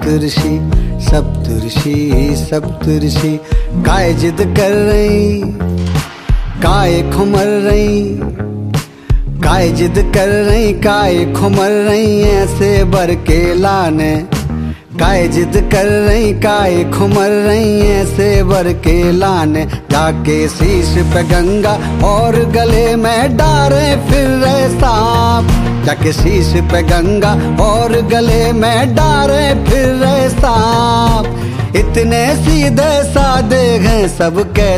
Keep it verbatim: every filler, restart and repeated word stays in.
सप्तऋषि सप्तऋषि सप्तऋषि काय जिद कर रही, काय खुमर रही, काय जिद कर रही, काय खुमर रही, ऐसे बर के लाने। काय जिद कर रही, काय खुमर रही, ऐसे बर के लाने। जाके शीश पे गंगा और गले में डारे फिर रहे सांप। जाके शीश पे गंगा और गले में डारे फिर रहे सांप। इतने सीधे साधे हैं सब कहते